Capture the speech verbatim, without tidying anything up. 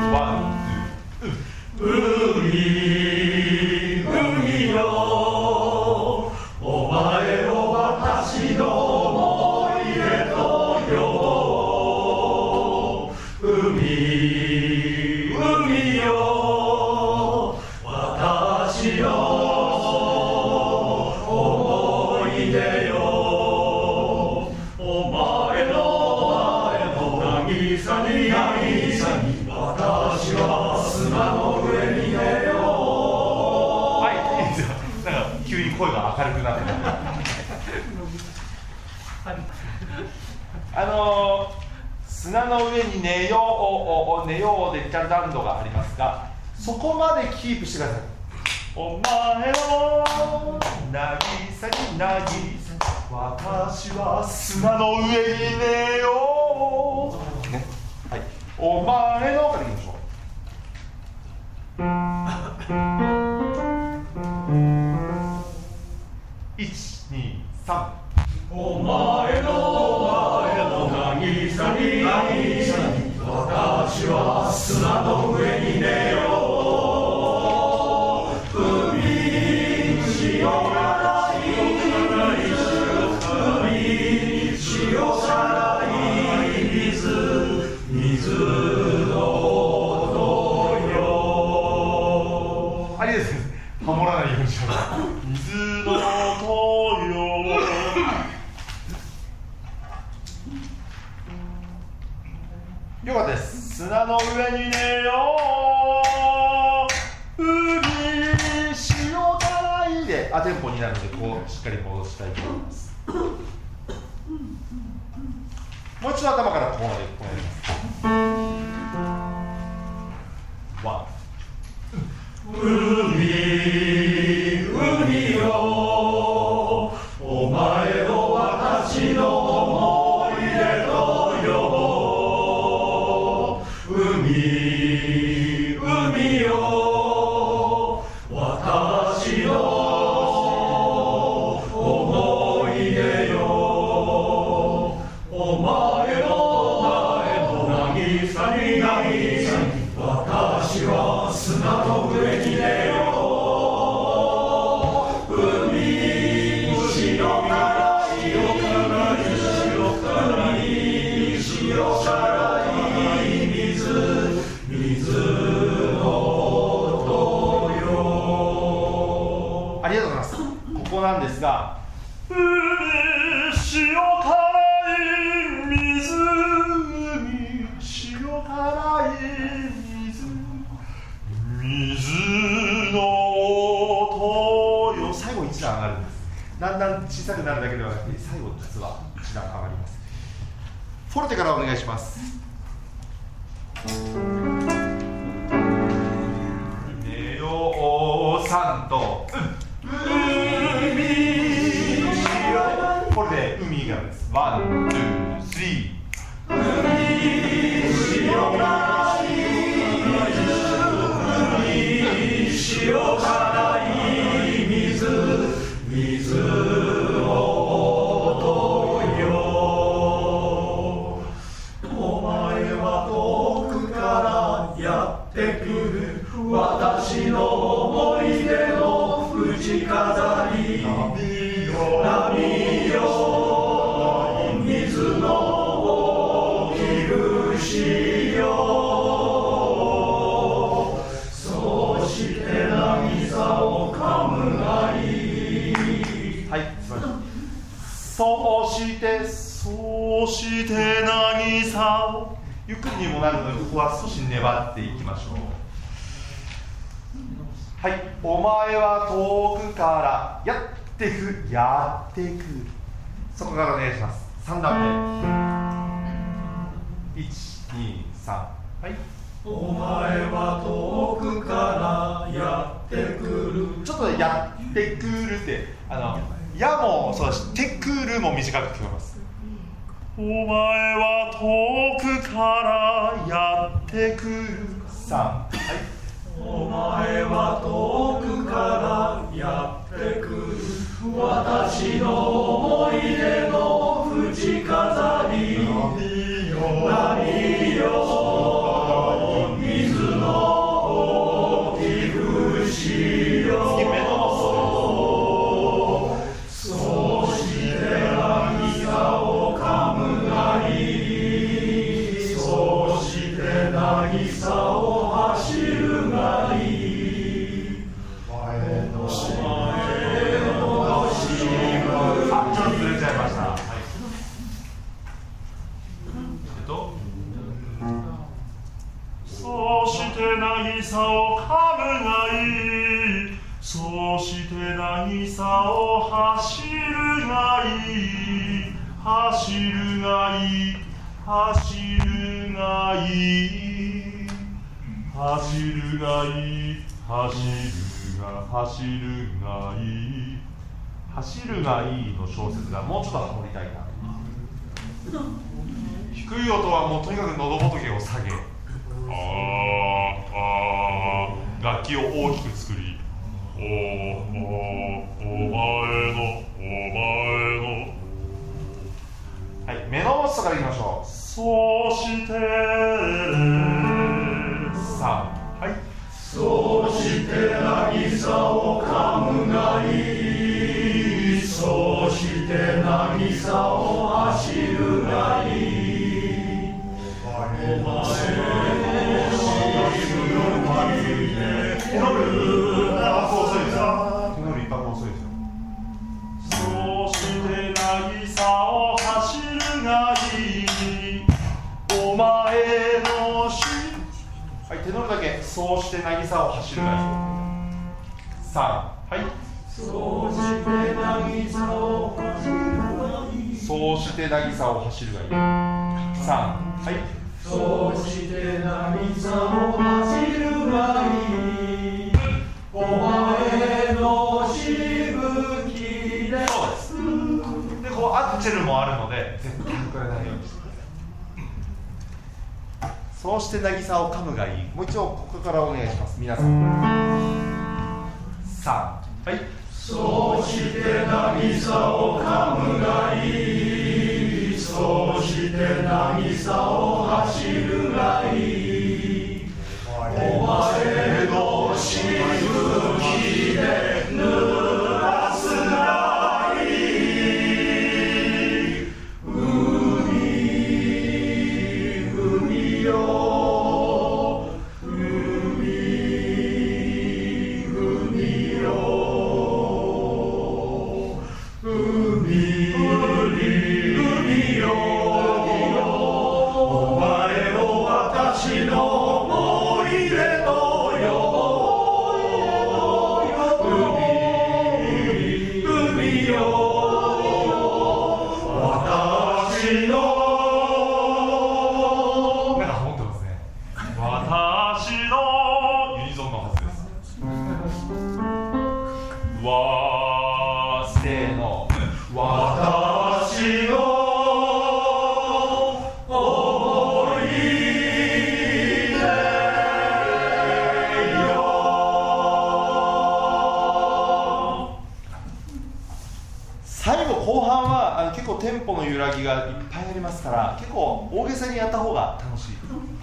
声が明るくなってあのー、砂の上に寝よう寝ようでジャンダンドがありますが、そこまでキープしてください。お前を渚に渚私は砂の上に寝よう、ね、はい、お前のからいきましょう。いち、に、さん。 お前のお前の渚に渚に私は砂の上に寝よう。海に潮からい海に潮からい水水の音よ。 ありですね。ハモらないようにしよう。水の音よ。よかったです。砂の上に寝よう。海潮からいでアテンポになるので、こうしっかり戻したいと思います。もう一度頭からここまでお願いします。ワン。 海海よ、お前を私の思い出と呼ぼう。海海よ、私の思い出よ。お前の前の渚に渚に私は砂の上に寝よう。海に潮からい潮からい潮からい水水の音よ。 ありがとうございます。ここなんですが、海潮からい水海潮からい水水の音よ。最後一段上がるんです。だんだん小さくなるだけではなくて、最後実は一段上がります。フォルテからお願いします。寝ようさんと海フォルテ海がです。ワン、ツー、スリー。 海潮からい海潮からい水水の音よ。お前は遠くからやってくる私の思い出の藤飾り。波よ水の大きしよ。そうして渚をかむがいい。 はい、すみません。そうしてそうして渚をゆっくりにもなるので、ここは少し粘っていきましょう。はい、お前は遠くからやってくやってく、そこからお願いします。さん段目。いち、に、さん。はい。 お前は遠くからやってくる。 ちょっとやってくるってあのやもそうだし、てくるも短く聞こえます。お前は遠くからやってくる。さん。はい。 お前は遠くからやってくる私の思い出の藤飾り。波よ水渚を走るがいい前のし前のしぶあ、ちょっとずれちゃいました。はい、えっとそして渚を噛むがいいそして渚を走るがいい走るがいい走るがいい走るがいい走るが走るがいい走るがいいの小説がもうちょっとハモりたいな。低い音はもうとにかく喉仏を下げ、あーあー楽器を大きく作り、おおお前のお前の、はい、目の持つとからいきましょう。 そしてさあ、はい、 そして渚を噛むがいいそして渚を走るがいいお前のテノール一拍遅いですよ。テノール一拍遅いですよ。 そして渚を走るがいいお前のしはい、テノールだけ。そうして渚を走るがいい。さあ、はい、 そして渚を走るがいいそうして渚を走るがいい。さん、はい、 そして渚を走るがいいお前のしぶきでそうです。で、こうアクチェルもあるので絶対これないようにしてください。そうして渚を噛むがいい。もう一度ここからお願いします。皆さん。さん、はい。 そして渚を噛むがいいそして渚を走るがいいお前のしぶきで濡らすがいい海海よ海海よ海海よお前を私の思い出のよ海海よ私のなんかハモってますね。私のユニゾンのはずです。わー、せーの。 私の思い出よ最後後半はあの結構テンポの揺らぎがいっぱいありますから、結構大げさにやった方が楽しい。